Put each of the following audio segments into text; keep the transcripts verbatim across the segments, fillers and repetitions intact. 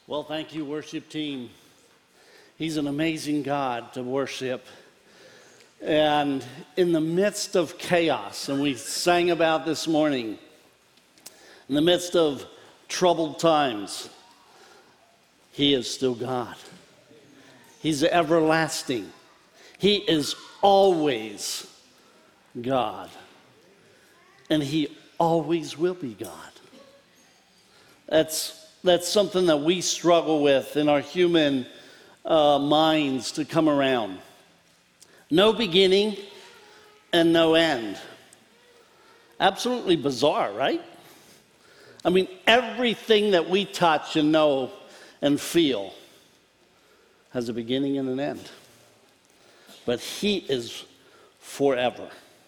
Well, thank you, worship team. He's an amazing God to worship. And in the midst of chaos, and we sang about this morning, in the midst of troubled times, He is still God. He's everlasting. He is always God. And He always will be God. That's That's something that we struggle with in our human uh, minds to come around. No beginning and no end. Absolutely bizarre, right? I mean, everything that we touch and know and feel has a beginning and an end. But He is forever.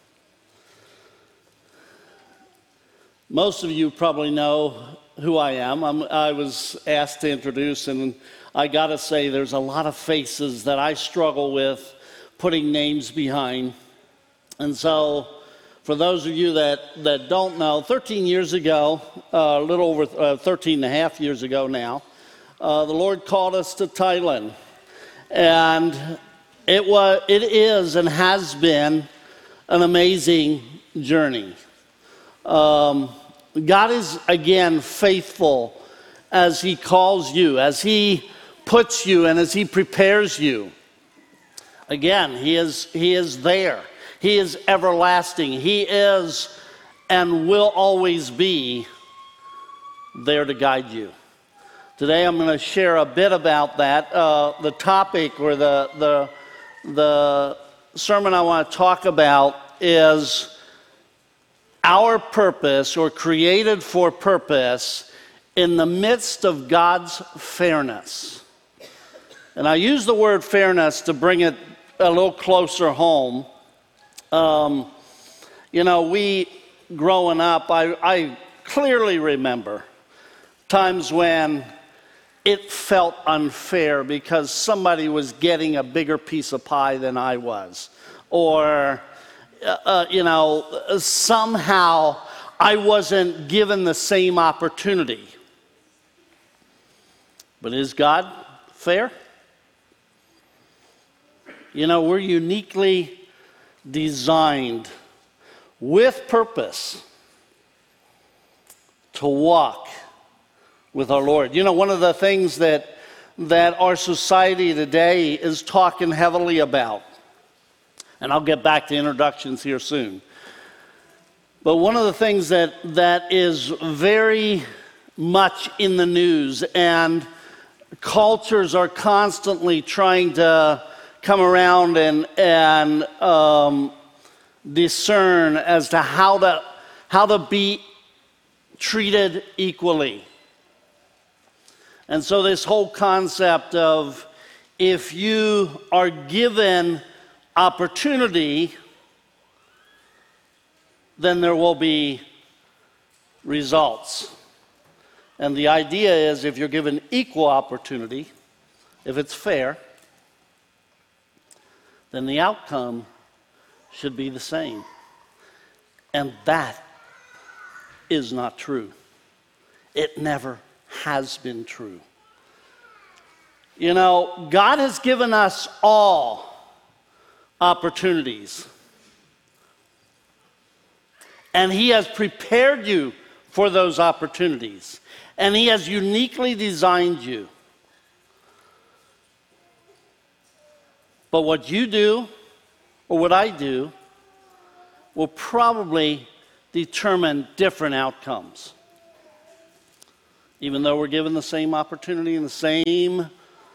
Most of you probably know who I am. I'm, I was asked to introduce, and I gotta say there's a lot of faces that I struggle with putting names behind. And so for those of you that, that don't know, thirteen years ago, uh, a little over uh, thirteen and a half years ago now, uh, the Lord called us to Thailand. And it was, it is and has been an amazing journey. Um, God is, again, faithful as He calls you, as He puts you, and as He prepares you. Again, He is, He is there. He is everlasting. He is and will always be there to guide you. Today I'm going to share a bit about that. Uh, the topic or the, the, the sermon I want to talk about is our purpose, or created for purpose, in the midst of God's fairness. And I use the word fairness to bring it a little closer home. Um, you know, we, growing up, I, I clearly remember times when it felt unfair because somebody was getting a bigger piece of pie than I was. Or Uh, you know, somehow I wasn't given the same opportunity. But is God fair? You know, we're uniquely designed with purpose to walk with our Lord. You know, one of the things that that our society today is talking heavily about, and I'll get back to introductions here soon. But one of the things that, that is very much in the news, and cultures are constantly trying to come around and, and um, discern as to how to, how to be treated equally. And so this whole concept of if you are given opportunity, then there will be results. And the idea is if you're given equal opportunity, if it's fair, then the outcome should be the same. And that is not true. It never has been true. You know, God has given us all opportunities. And He has prepared you for those opportunities. And He has uniquely designed you. But what you do, or what I do, will probably determine different outcomes. Even though we're given the same opportunity and the same,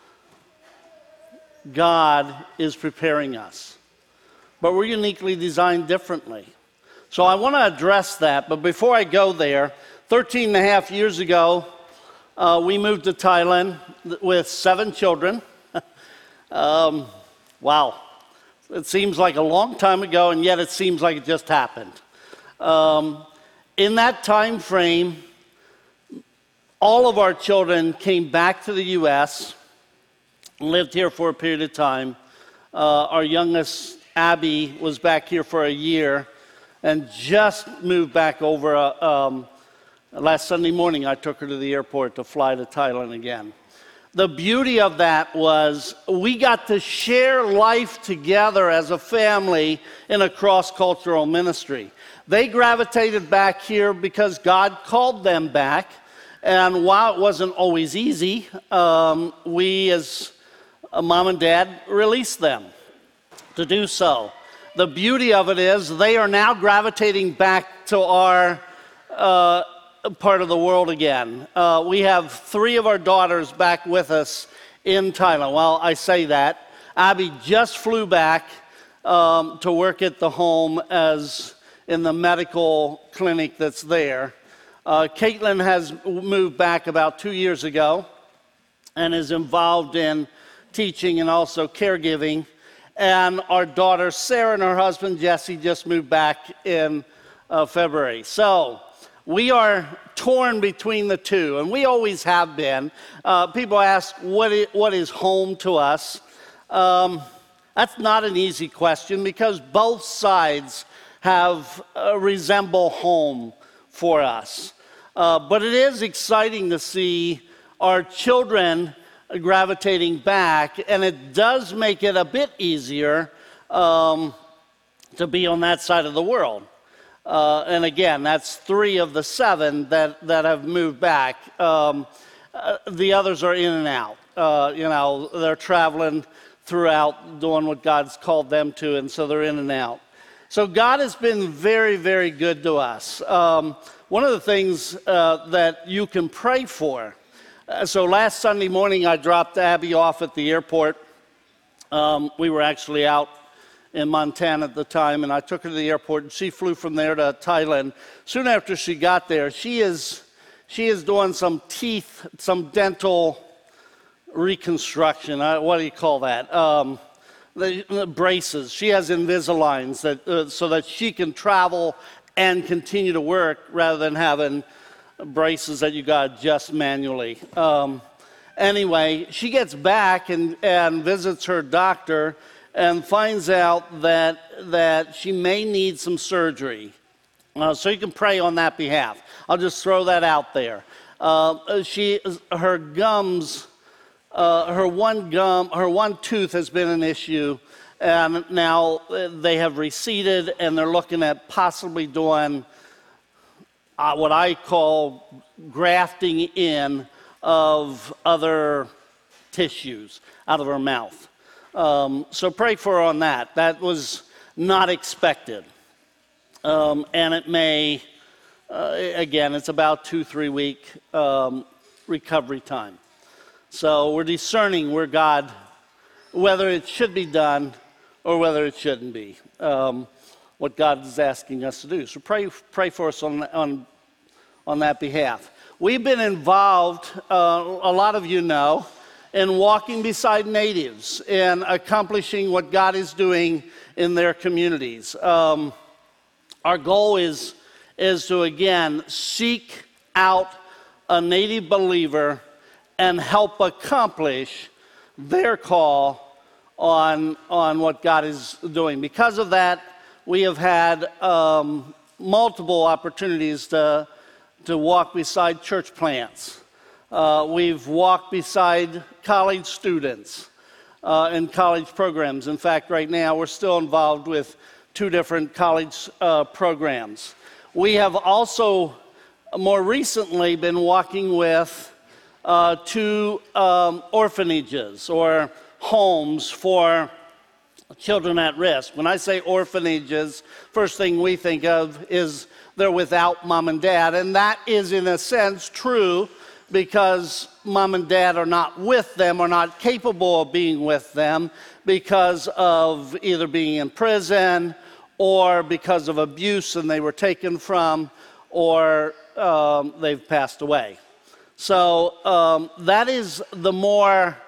God is preparing us. But we're uniquely designed differently. So I want to address that, but before I go there, thirteen and a half years ago, uh, we moved to Thailand with seven children. um, wow. It seems like a long time ago, and yet it seems like it just happened. Um, in that time frame, all of our children came back to the U S, lived here for a period of time. Uh, our youngest, Abby, was back here for a year and just moved back over. Uh, um, last Sunday morning, I took her to the airport to fly to Thailand again. the beauty of that was we got to share life together as a family in a cross-cultural ministry. They gravitated back here because God called them back. And while it wasn't always easy, um, we as a mom and dad released them to do so. The beauty of it is they are now gravitating back to our uh, part of the world again. Uh, we have three of our daughters back with us in Thailand. Well, I say that. Abby just flew back um, to work at the home as in the medical clinic that's there. Uh, Caitlin has moved back about two years ago and is involved in teaching and also caregiving. And our daughter Sarah and her husband Jesse just moved back in uh, February. So we are torn between the two, and we always have been. Uh, people ask, what is, what is home to us? Um, that's not an easy question because both sides have uh, resemble home for us. Uh, but it is exciting to see our children gravitating back, and it does make it a bit easier um, to be on that side of the world. Uh, and again, that's three of the seven that, that have moved back. Um, uh, the others are in and out. Uh, you know, they're traveling throughout, doing what God's called them to, and so they're in and out. So God has been very, very good to us. Um, one of the things uh, that you can pray for. Uh, so last Sunday morning, I dropped Abby off at the airport. Um, we were actually out in Montana at the time, and I took her to the airport, and she flew from there to Thailand. Soon after she got there, she is she is doing some teeth, some dental reconstruction. Uh, what do you call that? Um, the, the braces. She has Invisaligns that uh, so that she can travel and continue to work rather than having braces that you got to adjust manually. Um, anyway, she gets back and, and visits her doctor and finds out that that she may need some surgery. Uh, so you can pray on that behalf. I'll just throw that out there. Uh, she, her gums, uh, her one gum, her one tooth has been an issue, and now they have receded, and they're looking at possibly doing uh, what I call grafting in of other tissues out of her mouth. Um, so pray for her on that. That was not expected. Um, and it may, uh, again, it's about two, three week um, recovery time. So we're discerning where God, whether it should be done or whether it shouldn't be, um, what God is asking us to do. So pray, pray for us on, on, on that behalf. We've been involved, uh, a lot of you know, in walking beside natives and accomplishing what God is doing in their communities. Um, our goal is, is to, again, seek out a native believer and help accomplish their call on, on what God is doing. Because of that, we have had um, multiple opportunities to, to walk beside church plants. Uh, we've walked beside college students uh, and college programs. In fact, right now, we're still involved with two different college uh, programs. We have also more recently been walking with uh, two um, orphanages or homes for children at risk. When I say orphanages, first thing we think of is they're without mom and dad, and that is in a sense true because mom and dad are not with them or not capable of being with them because of either being in prison or because of abuse and they were taken from, or um, they've passed away. So um, that is the more,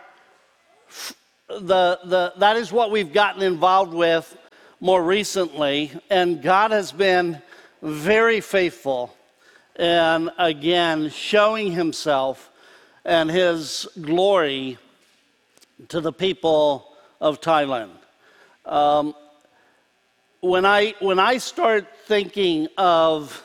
the, the, that is what we've gotten involved with more recently, and God has been very faithful and again showing himself and his glory to the people of Thailand. Um, when I when I start thinking of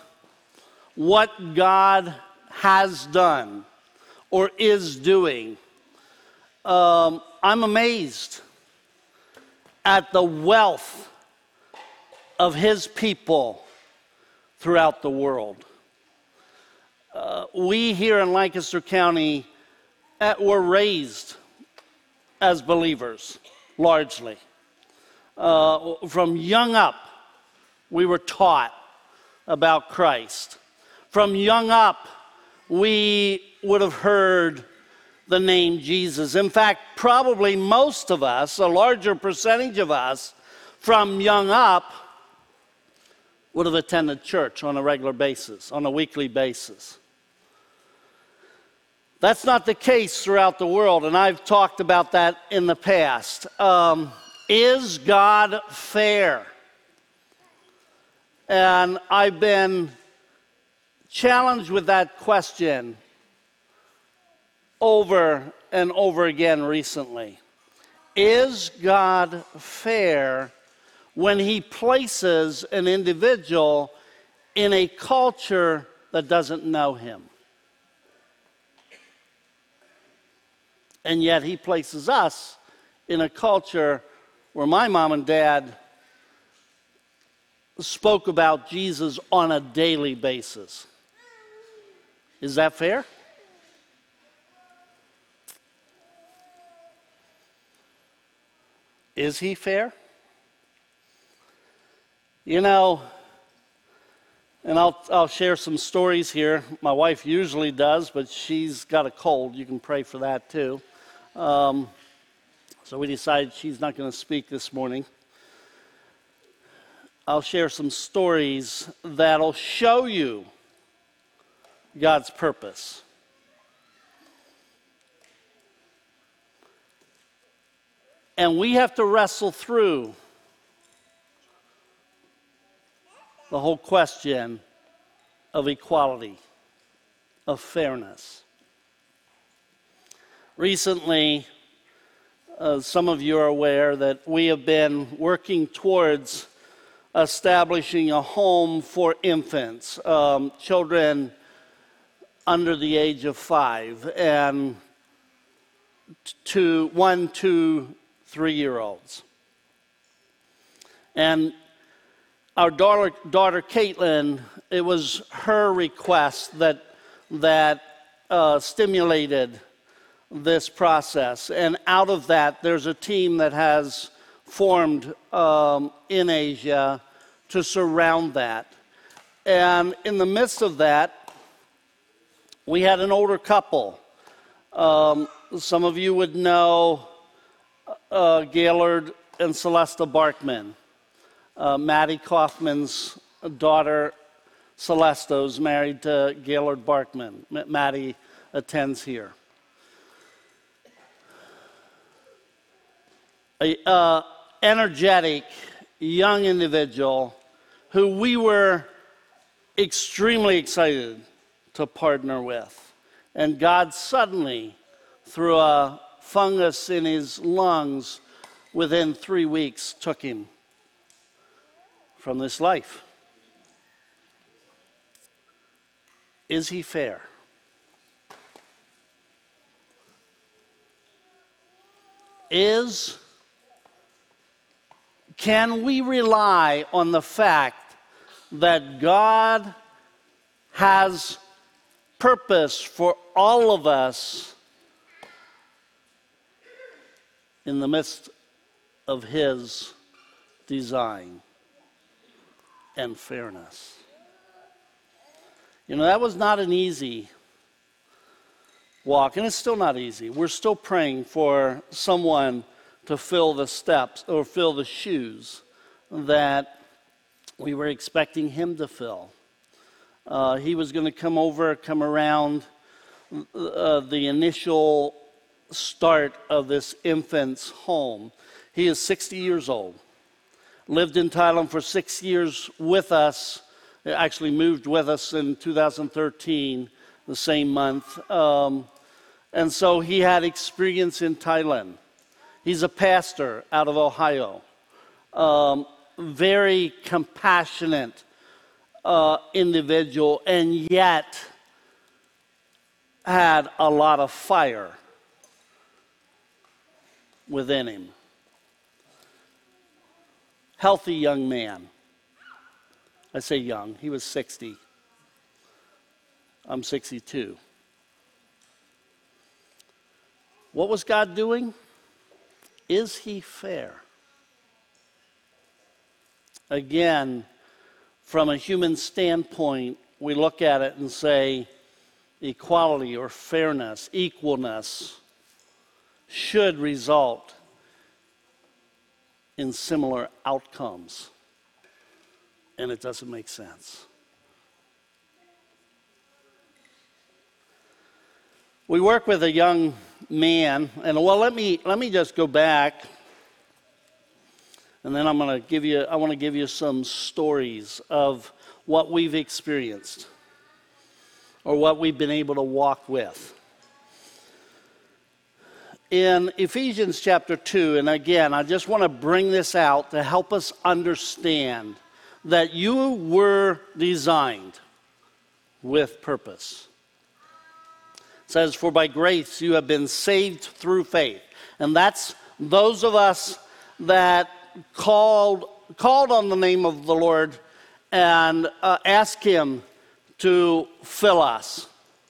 what God has done or is doing, um, I'm amazed at the wealth of his people throughout the world. Uh, we here in Lancaster County uh, were raised as believers, largely. Uh, from young up, we were taught about Christ. From young up, we would have heard the name Jesus. In fact, probably most of us, a larger percentage of us, from young up, would have attended church on a regular basis, on a weekly basis. That's not the case throughout the world, and I've talked about that in the past. Um, is God fair? And I've been challenged with that question over and over again recently. Is God fair when he places an individual in a culture that doesn't know him? And yet he places us in a culture where my mom and dad spoke about Jesus on a daily basis. Is that fair? Is he fair? You know, and I'll, I'll share some stories here. My wife usually does, but she's got a cold. You can pray for that too. Um, so we decided she's not going to speak this morning. I'll share some stories that'll show you God's purpose. And we have to wrestle through the whole question of equality, of fairness. Recently, uh, some of you are aware that we have been working towards establishing a home for infants, um, children under the age of five, and to one, two, three-year-olds. And our daughter, daughter Caitlin, it was her request that that uh, stimulated this process. And out of that, there's a team that has formed um, in Asia to surround that. And in the midst of that, we had an older couple. Um, some of you would know uh, Gaylord and Celesta Barkman. Uh, Maddie Kaufman's daughter, Celesta, is married to Gaylord Barkman. M- Maddie attends here. A uh, energetic young individual who we were extremely excited to partner with. And God suddenly, through a fungus in his lungs, within three weeks took him from this life. Is he fair? Is, can we rely on the fact that God has purpose for all of us in the midst of his design and fairness? You know, that was not an easy walk, and it's still not easy. We're still praying for someone to fill the steps or fill the shoes that we were expecting him to fill. Uh, he was going to come over, come around uh, the initial start of this infant's home. He is sixty years old. Lived in Thailand for six years with us. Actually moved with us in two thousand thirteen, the same month. Um, and so he had experience in Thailand. He's a pastor out of Ohio. Um, very compassionate uh, individual, and yet had a lot of fire within him. Healthy young man. I say young, he was sixty. I'm sixty-two. What was God doing? Is he fair? Again, from a human standpoint, we look at it and say equality or fairness, equalness should result in similar outcomes. And it doesn't make sense. We work with a young man, and well, let me let me just go back, and then I'm going to give you. I want to give you some stories of what we've experienced, or what we've been able to walk with. In Ephesians chapter two, and again, I just want to bring this out to help us understand that you were designed with purpose. It says, for by grace you have been saved through faith. And that's those of us that called, called on the name of the Lord and uh, asked him to fill us.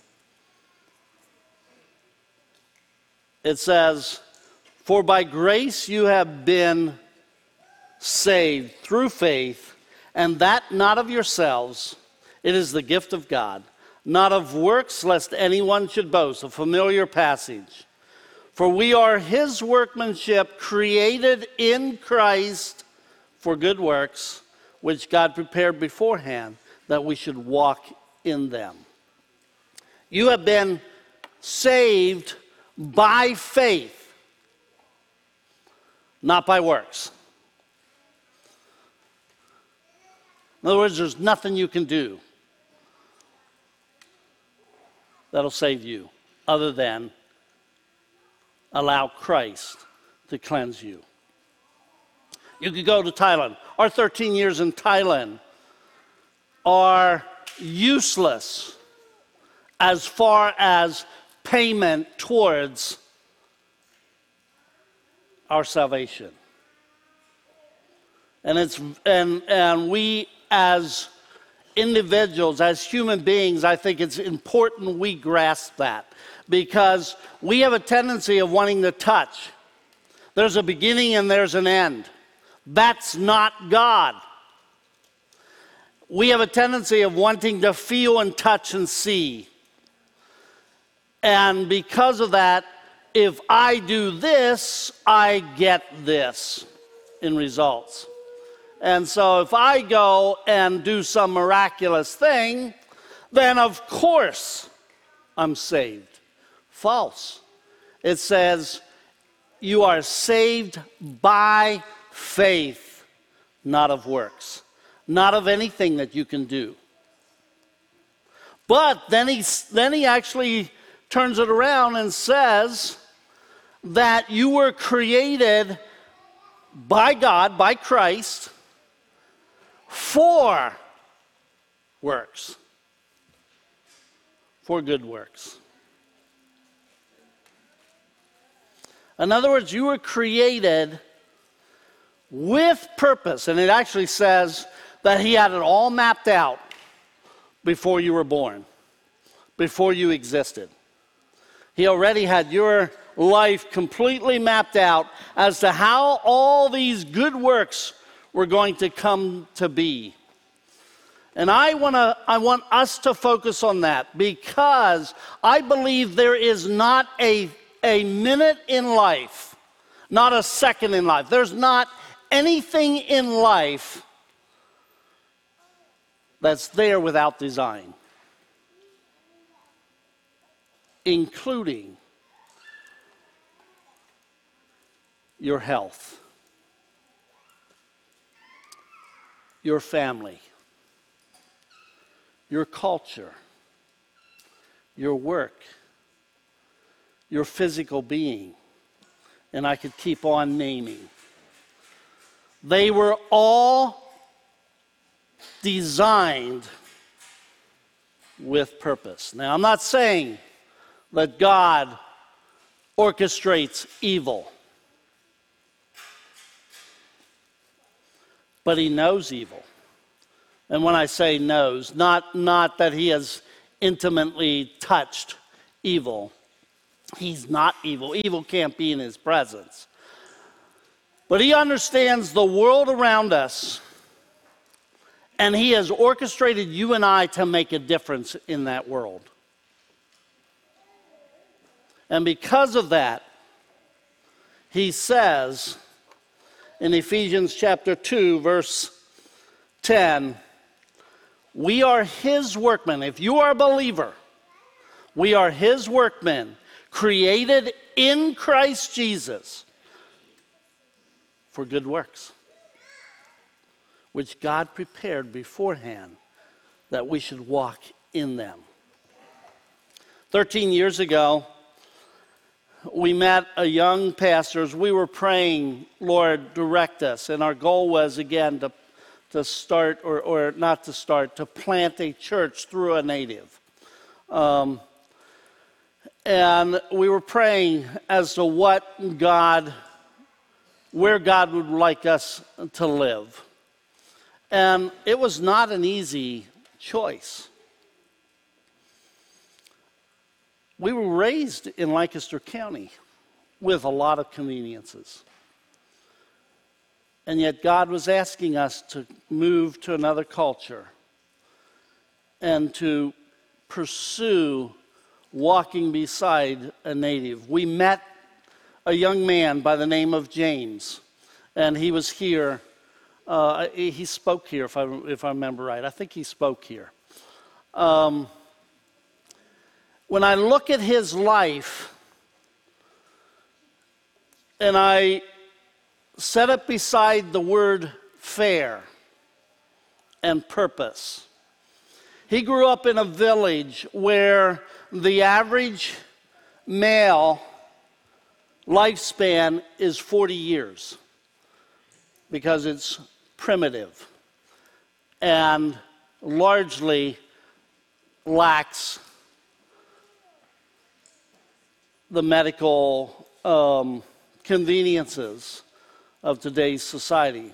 It says, for by grace you have been saved through faith, and that not of yourselves, it is the gift of God, not of works, lest anyone should boast. A familiar passage. For we are his workmanship, created in Christ for good works, which God prepared beforehand that we should walk in them. You have been saved by faith, not by works. In other words, there's nothing you can do that'll save you other than allow Christ to cleanse you. You could go to Thailand. Our thirteen years in Thailand are useless as far as payment towards our salvation. And it's and and we as individuals, as human beings, I think it's important we grasp that, because we have a tendency of wanting to touch. There's a beginning and there's an end. That's not God. We have a tendency of wanting to feel and touch and see. And because of that, if I do this, I get this in results. And so if I go and do some miraculous thing, then of course I'm saved. False. It says you are saved by faith, not of works, not of anything that you can do. But then he, then he actually turns it around and says that you were created by God, by Christ, for works, for good works. In other words, you were created with purpose, and it actually says that he had it all mapped out before you were born, before you existed. He already had your life completely mapped out as to how all these good works were going to come to be. And I want to I want us to focus on that, because I believe there is not a a minute in life, not a second in life. There's not anything in life that's there without design, including your health, your family, your culture, your work, your physical being, and I could keep on naming. They were all designed with purpose. Now, I'm not saying that God orchestrates evil. but he knows evil. And when I say knows, not, not that he has intimately touched evil. He's not evil. Evil can't be in his presence. But he understands the world around us, and he has orchestrated you and I to make a difference in that world. And because of that, he says in Ephesians chapter two, verse ten, we are his workmen. If you are a believer, we are his workmen, created in Christ Jesus for good works, which God prepared beforehand that we should walk in them. Thirteen years ago, we met a young pastor as we were praying, Lord, direct us. And our goal was, again, to, to start, or, or not to start, to plant a church through a native. Um, and we were praying as to what God, where God would like us to live. And it was not an easy choice. We were raised in Lancaster County with a lot of conveniences. And yet God was asking us to move to another culture and to pursue walking beside a native. We met a young man by the name of James, and he was here. Uh, he spoke here, if I, if I remember right. I think he spoke here. Um, When I look at his life and I set it beside the word fair and purpose, he grew up in a village where the average male lifespan is forty years because it's primitive and largely lacks the medical um, conveniences of today's society.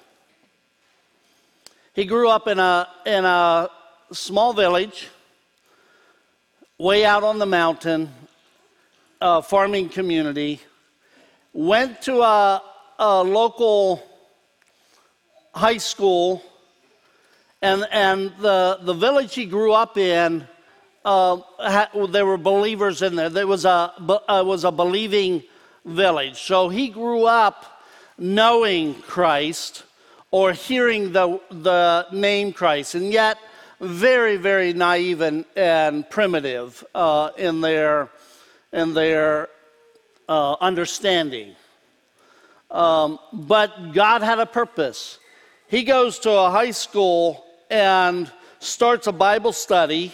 He grew up in a in a small village, way out on the mountain, a farming community. Went to a, a local high school, and and the the village he grew up in. Uh, ha, there were believers in there. There was a uh, was a believing village. So he grew up knowing Christ or hearing the the name Christ, and yet very very naive and, and primitive uh, in their in their uh, understanding. Um, but God had a purpose. He goes to a high school and starts a Bible study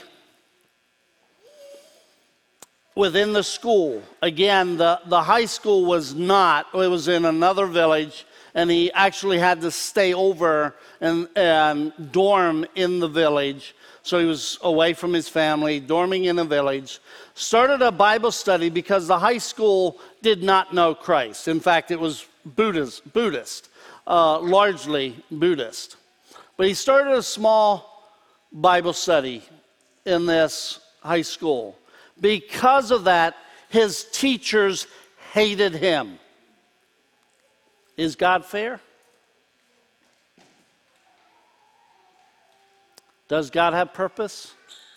within the school. Again, the, the high school was not, it was in another village, and he actually had to stay over and, and dorm in the village. So he was away from his family, dorming in a village. Started a Bible study because the high school did not know Christ. In fact, it was Buddhist, Buddhist uh, largely Buddhist. But he started a small Bible study in this high school. Because of that, his teachers hated him. Is God fair? Does God have purpose?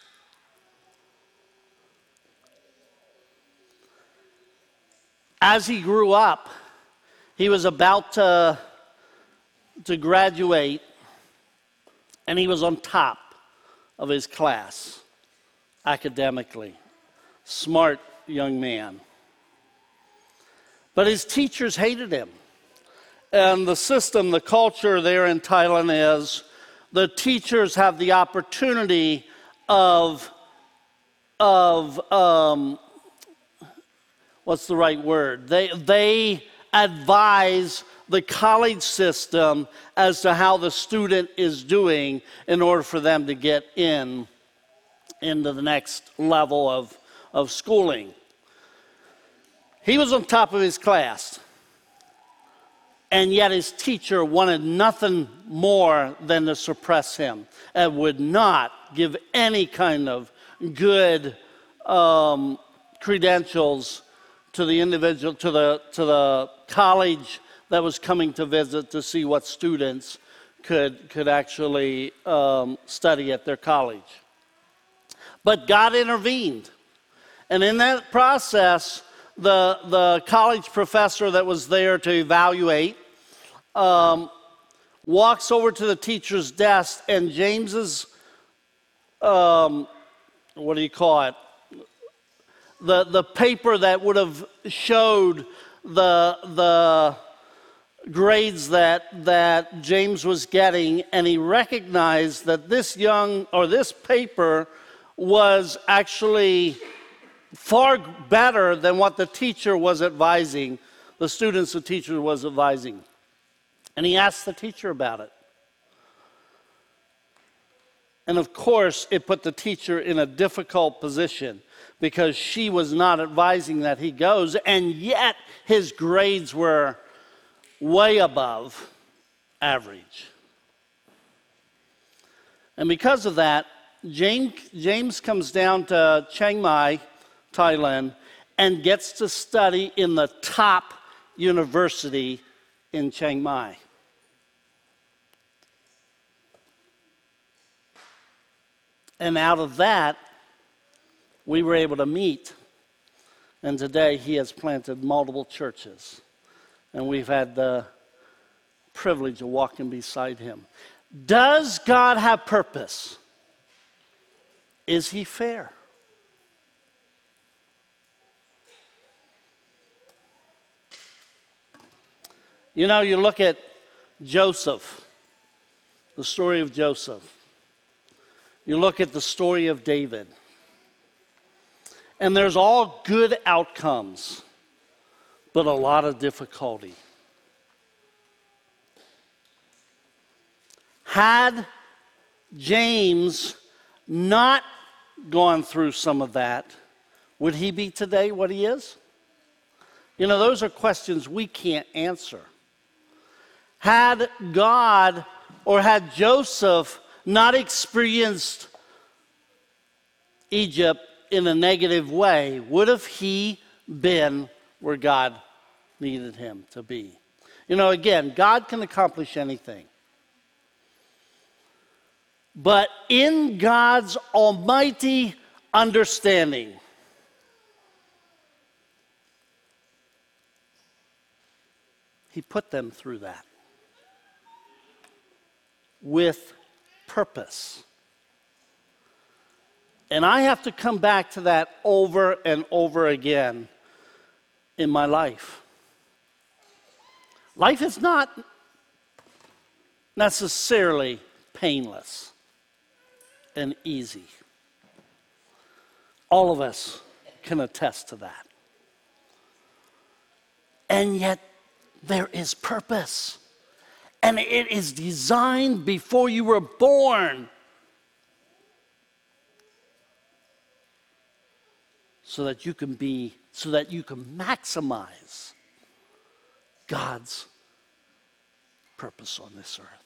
As he grew up, he was about to, to graduate, and he was on top of his class academically. Smart young man. But his teachers hated him. And the system, the culture there in Thailand is the teachers have the opportunity of, of um, what's the right word? They, they advise the college system as to how the student is doing in order for them to get in into the next level of of schooling. He was on top of his class. And yet his teacher wanted nothing more than to suppress him and would not give any kind of good um, credentials to the individual, to the, to the college that was coming to visit to see what students could, could actually um, study at their college. But God intervened. And in that process, the, the college professor that was there to evaluate um, walks over to the teacher's desk, and James's, um, what do you call it? The, the paper that would have showed the, the grades that, that James was getting, and he recognized that this young, or this paper was actually far better than what the teacher was advising, the students the teacher was advising. And he asked the teacher about it. And of course, it put the teacher in a difficult position because she was not advising that he goes, and yet his grades were way above average. And because of that, James, James comes down to Chiang Mai, Thailand, and gets to study in the top university in Chiang Mai. And out of that, we were able to meet. And today he has planted multiple churches. And we've had the privilege of walking beside him. Does God have purpose? Is he fair? You know, you look at Joseph, the story of Joseph. You look at the story of David. And there's all good outcomes, but a lot of difficulty. Had James not gone through some of that, would he be today what he is? You know, those are questions we can't answer. Had God or had Joseph not experienced Egypt in a negative way, would have he been where God needed him to be? You know, again, God can accomplish anything. But in God's almighty understanding, he put them through that with purpose. And I have to come back to that over and over again in my life. Life is not necessarily painless and easy. All of us can attest to that. And yet there is purpose. And it is designed before you were born. So that you can be, so that you can maximize God's purpose on this earth.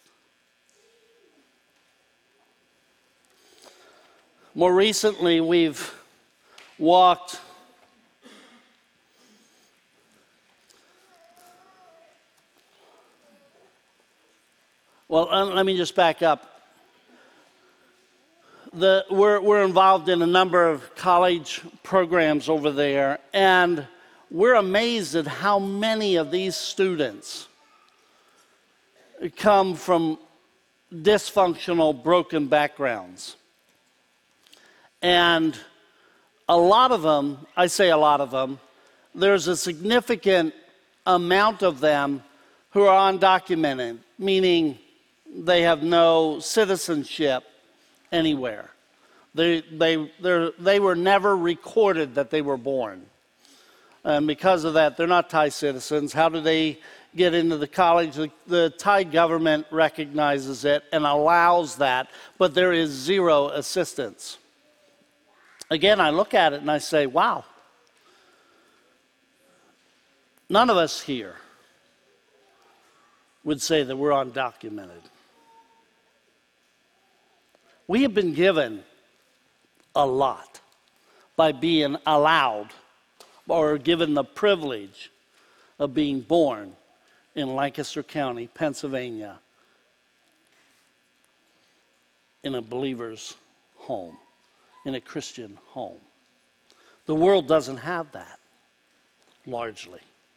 More recently, we've walked Well, uh, let me just back up. The, we're, we're involved in a number of college programs over there, and we're amazed at how many of these students come from dysfunctional, broken backgrounds. And a lot of them, I say a lot of them, there's a significant amount of them who are undocumented, meaning they have no citizenship anywhere. They, they, they were never recorded that they were born. And because of that, they're not Thai citizens. How do they get into the college? The, the Thai government recognizes it and allows that, but there is zero assistance. Again, I look at it and I say, wow, none of us here would say that we're undocumented. We have been given a lot by being allowed or given the privilege of being born in Lancaster County, Pennsylvania, in a believer's home, in a Christian home. The world doesn't have that, largely.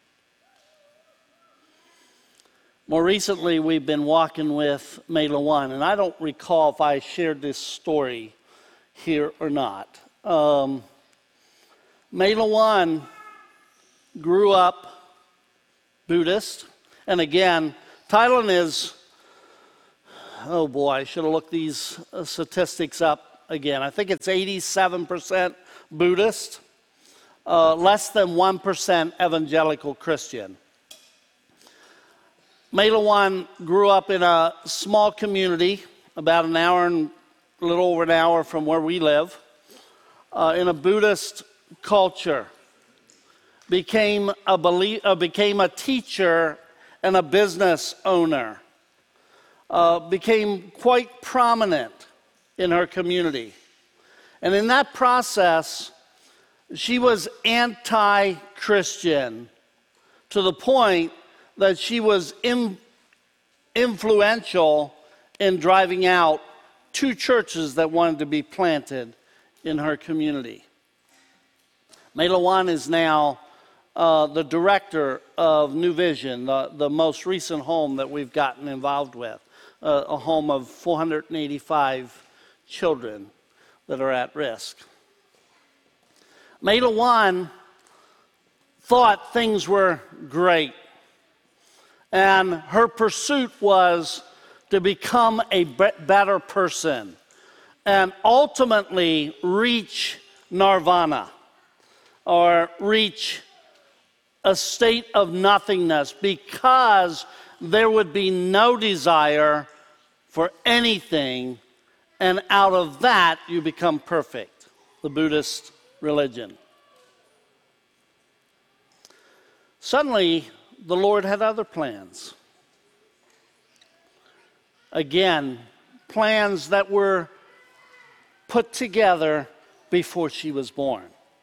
More recently, we've been walking with May Lawan, and I don't recall if I shared this story here or not. Um, May Lawan grew up Buddhist, and again, Thailand is, oh boy, I should have looked these uh, statistics up again. I think it's eighty-seven percent Buddhist, uh, less than one percent evangelical Christian. May Lawan grew up in a small community, about an hour and a little over an hour from where we live, uh, in a Buddhist culture. Became a belie- uh, became a teacher and a business owner. Uh, became quite prominent in her community. And in that process, she was anti-Christian to the point that she was in, influential in driving out two churches that wanted to be planted in her community. May Lawan is now uh, the director of New Vision, the, the most recent home that we've gotten involved with, uh, a home of four hundred eighty-five children that are at risk. May Lawan thought things were great, and her pursuit was to become a better person and ultimately reach nirvana, or reach a state of nothingness, because there would be no desire for anything, and out of that you become perfect, the Buddhist religion. Suddenly, the Lord had other plans. Again, plans that were put together before she was born.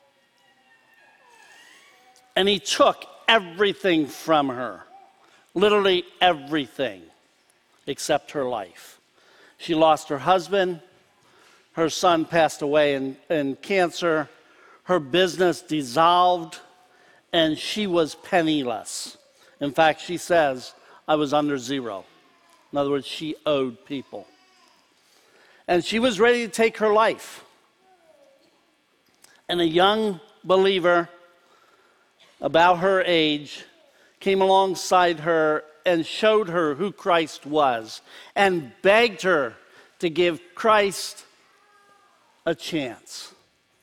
And he took everything from her, literally everything, except her life. She lost her husband, her son passed away in, in cancer, her business dissolved, and she was penniless. In fact, she says, I was under zero. In other words, she owed people. And she was ready to take her life. And a young believer, about her age, came alongside her and showed her who Christ was and begged her to give Christ a chance.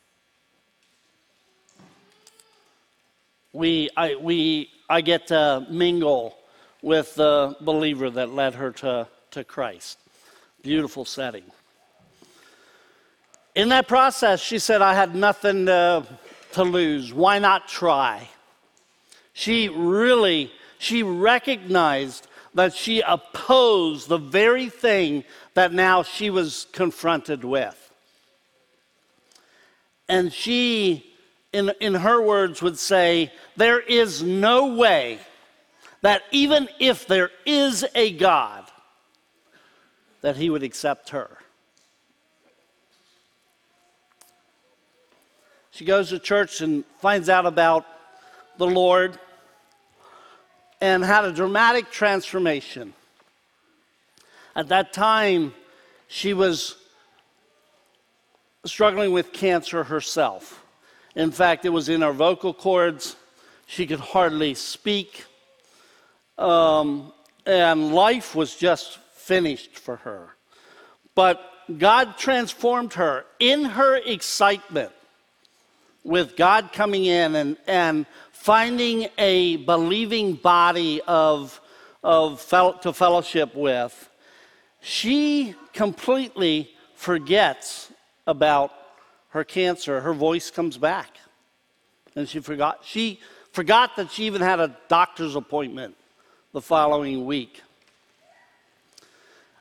We, I, we, I get to mingle with the believer that led her to, to Christ. Beautiful setting. In that process, she said, I had nothing to, to lose. Why not try? She really, she recognized that she opposed the very thing that now she was confronted with. And she, in, in her words, would say, there is no way that even if there is a God, that he would accept her. She goes to church and finds out about the Lord and had a dramatic transformation. At that time, she was struggling with cancer herself. In fact, it was in her vocal cords. She could hardly speak. Um, and life was just finished for her. But God transformed her in her excitement with God coming in and, and finding a believing body of, of fel- to fellowship with. She completely forgets about her cancer. Her voice comes back. And she forgot, she forgot that she even had a doctor's appointment the following week.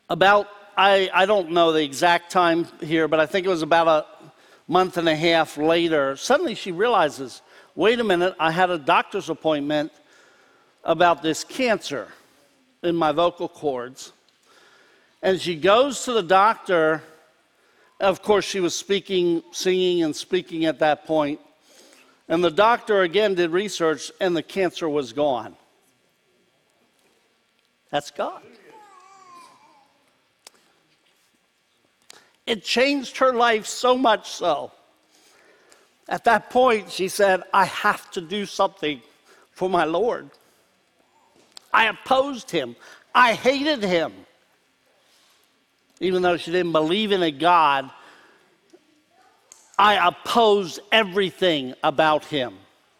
About, I, I don't know the exact time here, but I think it was about a month and a half later, suddenly she realizes, wait a minute, I had a doctor's appointment about this cancer in my vocal cords. And she goes to the doctor. Of course, she was speaking, singing and speaking at that point. And the doctor again did research, and the cancer was gone. That's God. It changed her life so much so. At that point, she said, I have to do something for my Lord. I opposed him. I hated him. Even though she didn't believe in a God, I opposed everything about him.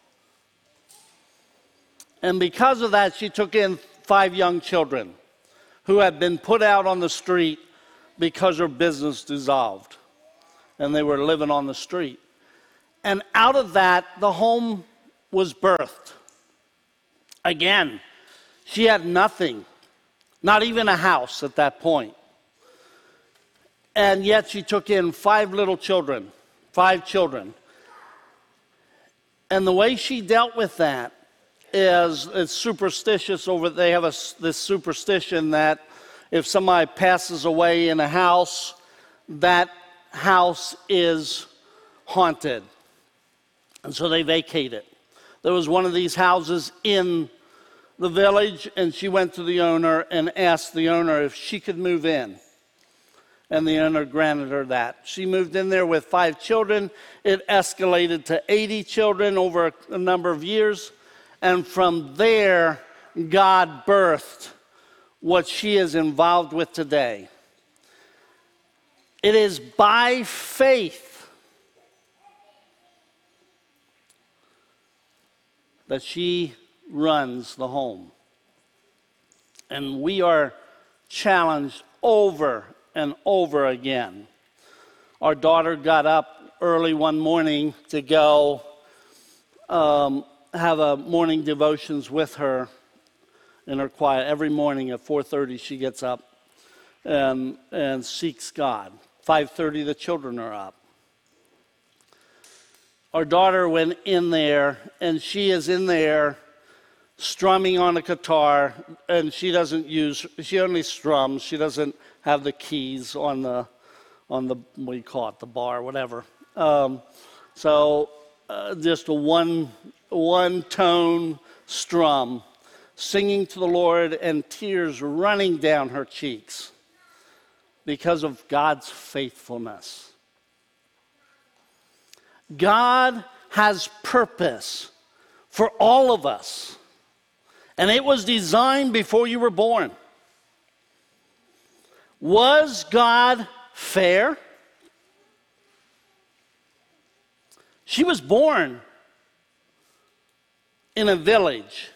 And because of that, she took in five young children who had been put out on the street because her business dissolved. And they were living on the street. And out of that, the home was birthed. Again, she had nothing, not even a house at that point. And yet she took in five little children, five children. And the way she dealt with that is it's superstitious over, they have a, this superstition that if somebody passes away in a house, that house is haunted. And so they vacate it. There was one of these houses in the village, and she went to the owner and asked the owner if she could move in. And the owner granted her that. She moved in there with five children. It escalated to eighty children over a number of years. And from there, God birthed what she is involved with today. It is by faith that she runs the home. And we are challenged over and over again. Our daughter got up early one morning to go um, have a morning devotions with her in her quiet. Every morning at four thirty she gets up and, and seeks God. five thirty the children are up. Our daughter went in there, and she is in there strumming on a guitar, and she doesn't use, she only strums, she doesn't have the keys on the, on the, what do you call it, the bar, whatever. Um, so uh, just a one, one tone strum, singing to the Lord, and tears running down her cheeks because of God's faithfulness. God has purpose for all of us, and it was designed before you were born. Was God fair? She was born in a village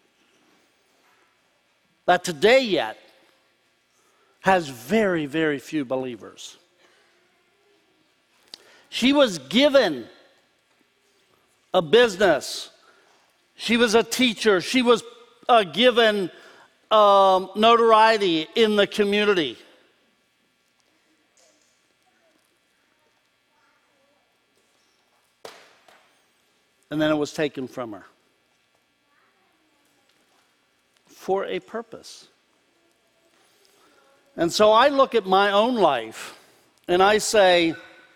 that today yet has very, very few believers. She was given a business. She was a teacher. She was uh, given um, notoriety in the community. And then it was taken from her for a purpose. And so I look at my own life and I say,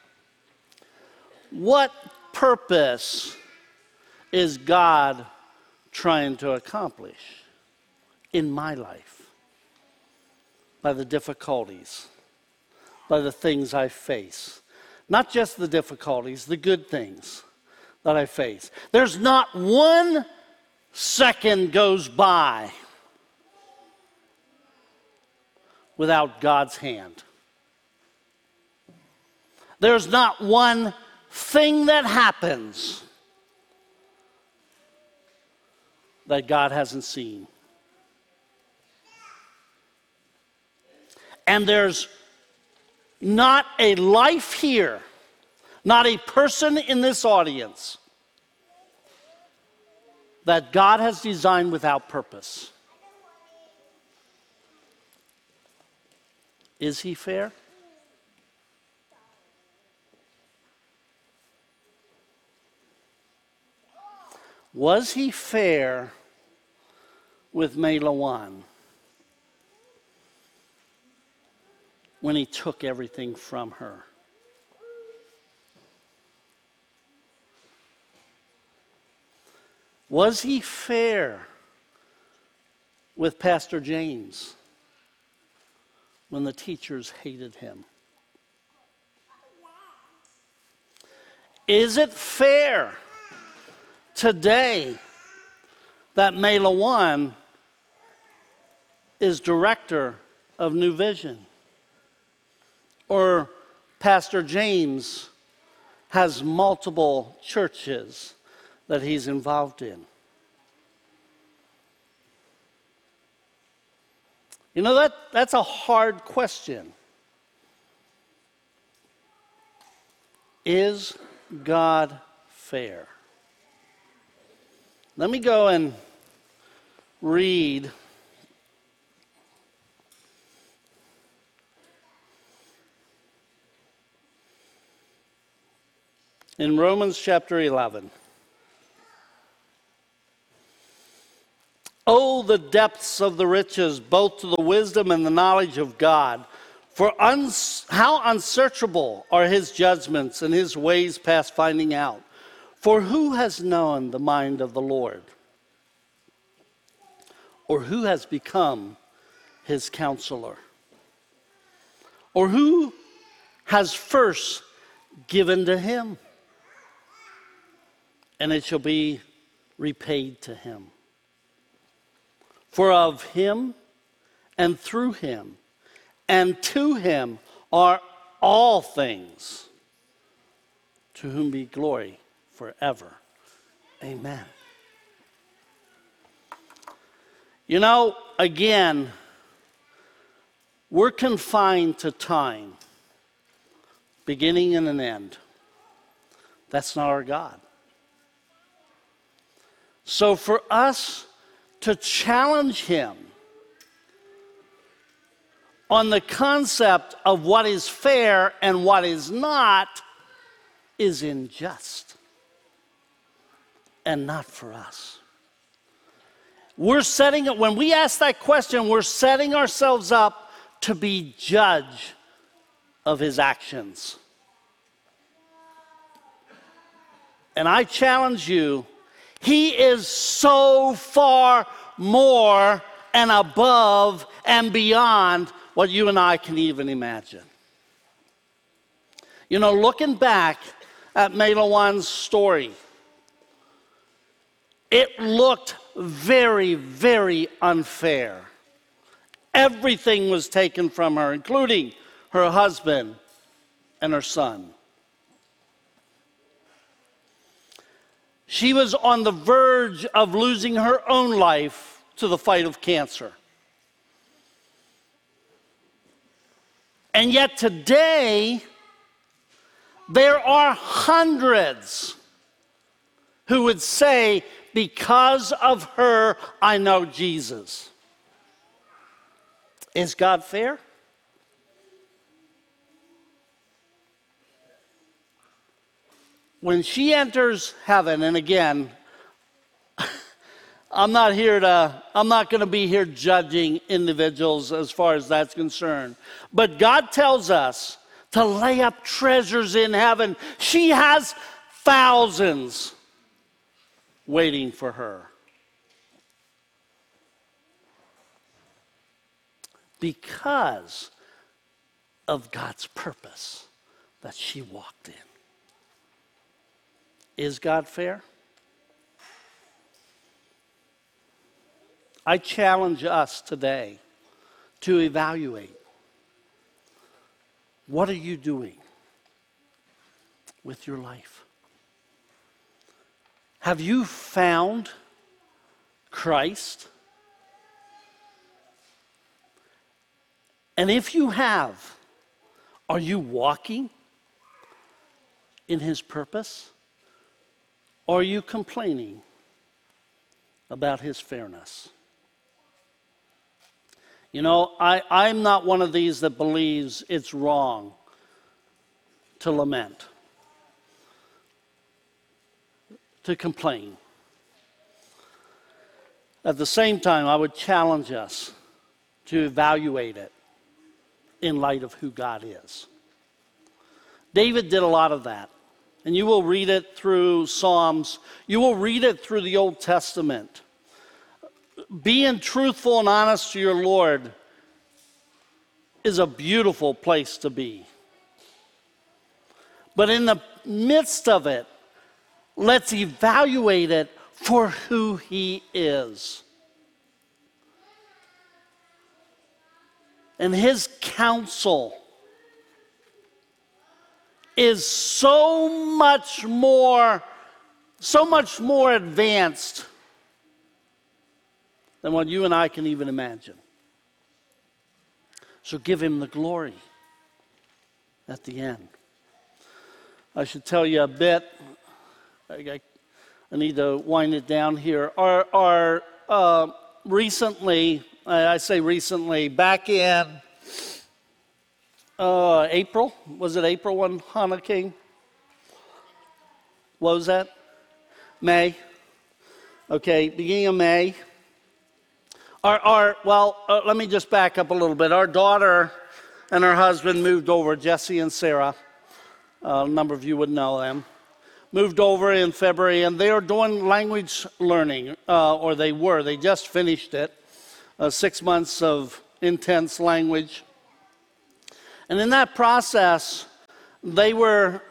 what purpose is God trying to accomplish in my life? By the difficulties, by the things I face. Not just the difficulties, the good things that I face. There's not one second goes by without God's hand. There's not one thing that happens that God hasn't seen. And there's not a life here, not a person in this audience that God has designed without purpose. Is he fair? Was he fair with Mei Lawan when he took everything from her? Was he fair with Pastor James when the teachers hated him? Is it fair today that Mei Lawan is director of New Vision? Or Pastor James has multiple churches that he's involved in? You know, that, that's a hard question. Is God fair? Let me go and read in Romans chapter eleven. Oh, the depths of the riches, both to the wisdom and the knowledge of God. For uns- how unsearchable are his judgments and his ways past finding out. For who has known the mind of the Lord? Or who has become his counselor? Or who has first given to him? And it shall be repaid to him. For of him and through him and to him are all things, to whom be glory forever. Amen. You know, again, we're confined to time, beginning and an end. That's not our God. So for us to challenge him on the concept of what is fair and what is not is unjust and not for us. We're setting it, when we ask that question, we're setting ourselves up to be judge of his actions. And I challenge you, he is so far more and above and beyond what you and I can even imagine. You know, looking back at Mei Lawan's story, it looked very, very unfair. Everything was taken from her, including her husband and her son. She was on the verge of losing her own life to the fight of cancer. And yet today, there are hundreds who would say, because of her, I know Jesus. Is God fair? When she enters heaven, and again, I'm not here to, I'm not going to be here judging individuals as far as that's concerned. But God tells us to lay up treasures in heaven. She has thousands waiting for her. Because of God's purpose that she walked in. Is God fair? I challenge us today to evaluate. What are you doing with your life? Have you found Christ? And if you have, are you walking in his purpose? Or are you complaining about his fairness? You know, I, I'm not one of these that believes it's wrong to lament, to complain. At the same time, I would challenge us to evaluate it in light of who God is. David did a lot of that. And you will read it through Psalms. You will read it through the Old Testament. Being truthful and honest to your Lord is a beautiful place to be. But in the midst of it, let's evaluate it for who He is. And His counsel is so much more, so much more advanced than what you and I can even imagine. So give Him the glory at the end. I should tell you a bit. I, I need to wind it down here. Our, our uh, recently, I say recently, back in uh, April, was it April when Hannah came? What was that? May. Okay, beginning of May. Our, our well, uh, let me just back up a little bit. Our daughter and her husband moved over, Jesse and Sarah. Uh, a number of you would know them. Moved over in February, and they are doing language learning, uh, or they were. They just finished it. Uh, six months of intense language. And in that process, they were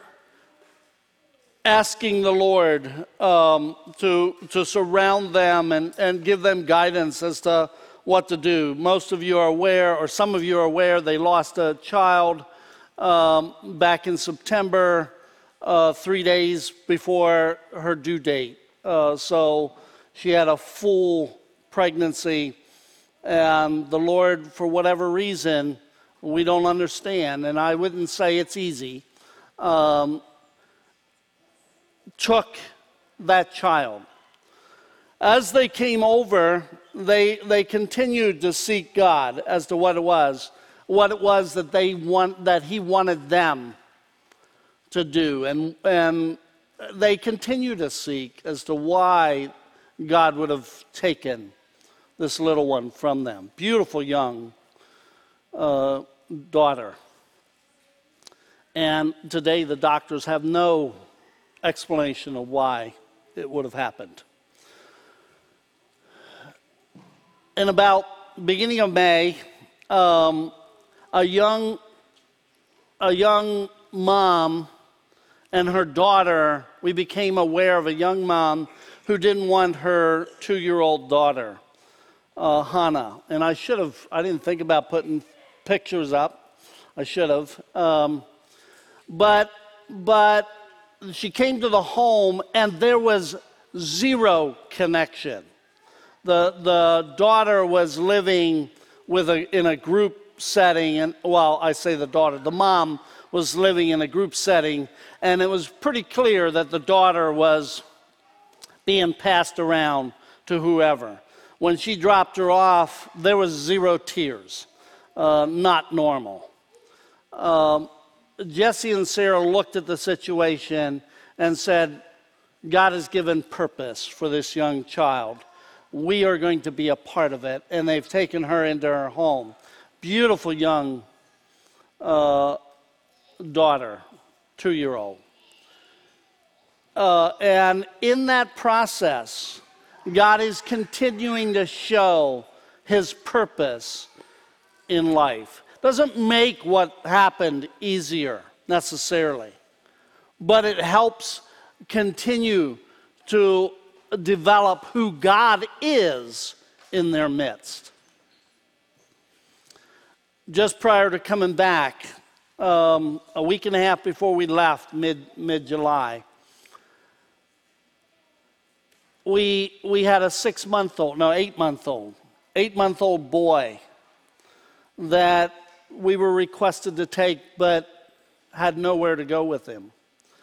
asking the Lord um, to, to surround them and, and give them guidance as to what to do. Most of you are aware, or some of you are aware, they lost a child um, back in September, uh, three days before her due date. Uh, so she had a full pregnancy, and the Lord, for whatever reason, we don't understand, and I wouldn't say it's easy, um, took that child. As they came over, they they continued to seek God as to what it was, what it was that they want, that He wanted them to do, and and they continue to seek as to why God would have taken this little one from them. Beautiful young uh, daughter, and today the doctors have no explanation of why it would have happened. In about beginning of May, um, a young a young mom and her daughter, we became aware of a young mom who didn't want her two-year-old daughter, uh, Hannah. And I should have, I didn't think about putting pictures up. I should have. Um, but but she came to the home, and there was zero connection. The the daughter was living with a in a group setting, and well, I say the daughter, the mom was living in a group setting, and it was pretty clear that the daughter was being passed around to whoever. When she dropped her off, there was zero tears. Uh, not normal. Um, Jesse and Sarah looked at the situation and said, God has given purpose for this young child. We are going to be a part of it. And they've taken her into her home. Beautiful young uh, daughter, two-year-old. Uh, and in that process, God is continuing to show His purpose in life. Doesn't make what happened easier necessarily, but it helps continue to develop who God is in their midst. Just prior to coming back, um, a week and a half before we left, mid mid July, we we had a six month old, no eight month old, eight month old boy that we were requested to take, but had nowhere to go with him.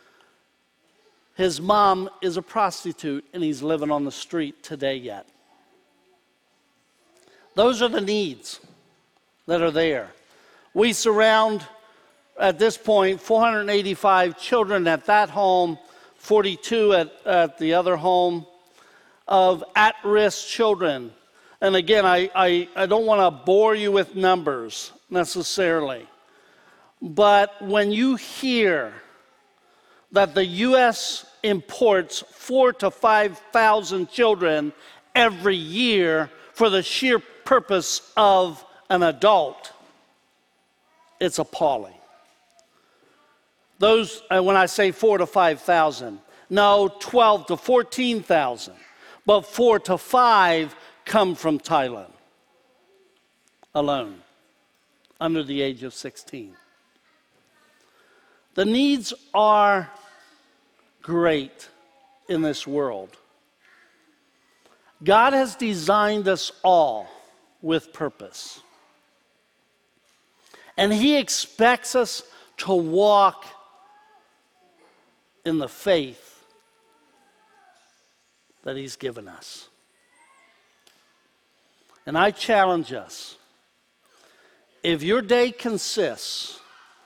His mom is a prostitute, and he's living on the street today yet. Those are the needs. that are there. We surround, at this point, four hundred eighty-five children at that home, forty-two at, at the other home, of at-risk children. And again, I, I, I don't want to bore you with numbers necessarily. But when you hear that the U S imports four to five thousand children every year for the sheer purpose of an adult, it's appalling. Those, uh, when I say four to five thousand, no, twelve to fourteen thousand, but four to five come from Thailand alone, under the age of sixteen. The needs are great in this world. God has designed us all with purpose. And He expects us to walk in the faith that He's given us. And I challenge us, if your day consists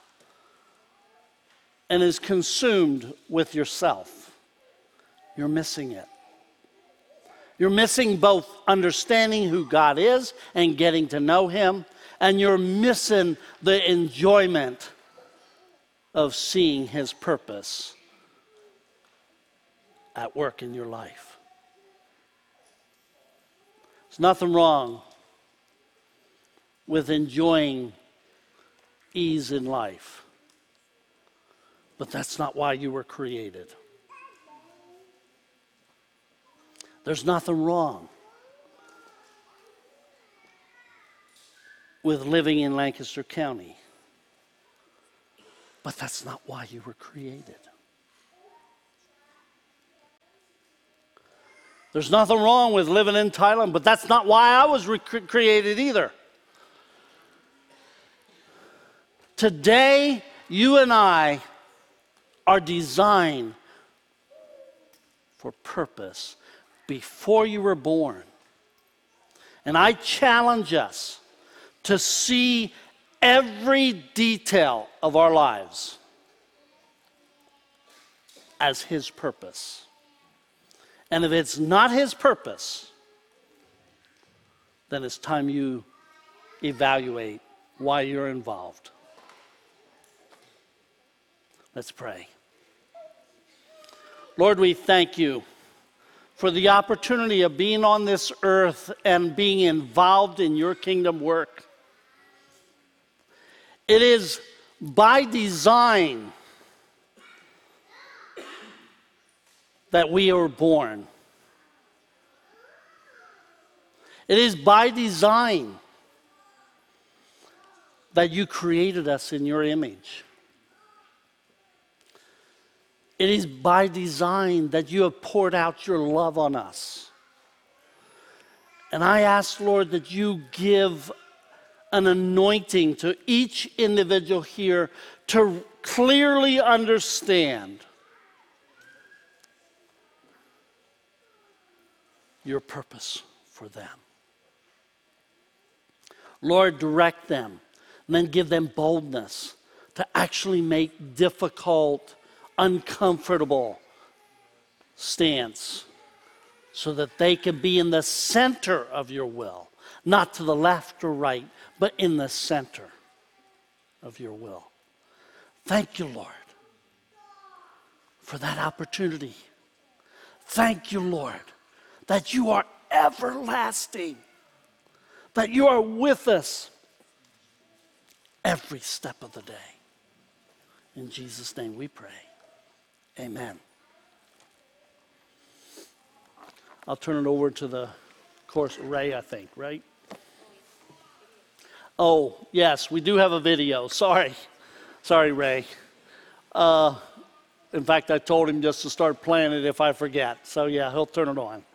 and is consumed with yourself, you're missing it. You're missing both understanding who God is and getting to know Him, and you're missing the enjoyment of seeing His purpose at work in your life. There's nothing wrong with enjoying ease in life, but that's not why you were created. There's nothing wrong with living in Lancaster County, but that's not why you were created. There's nothing wrong with living in Thailand, but that's not why I was re- created either. Today, you and I are designed for purpose before you were born. And I challenge us to see every detail of our lives as His purpose. And if it's not His purpose, then it's time you evaluate why you're involved. Let's pray. Lord, we thank You for the opportunity of being on this earth and being involved in Your kingdom work. It is by design that we are born. It is by design that You created us in Your image. It is by design that You have poured out Your love on us. And I ask, Lord, that You give an anointing to each individual here to clearly understand Your purpose for them. Lord, direct them, and then give them boldness to actually make difficult, uncomfortable stance so that they can be in the center of Your will, not to the left or right, but in the center of Your will. Thank You, Lord, for that opportunity. Thank You, Lord, that You are everlasting, that You are with us every step of the day. In Jesus' name we pray. Amen. I'll turn it over to the course, Ray, I think, right? Oh, yes, we do have a video. Sorry. Sorry, Ray. Uh, in fact, I told him just to start playing it if I forget. So, yeah, he'll turn it on.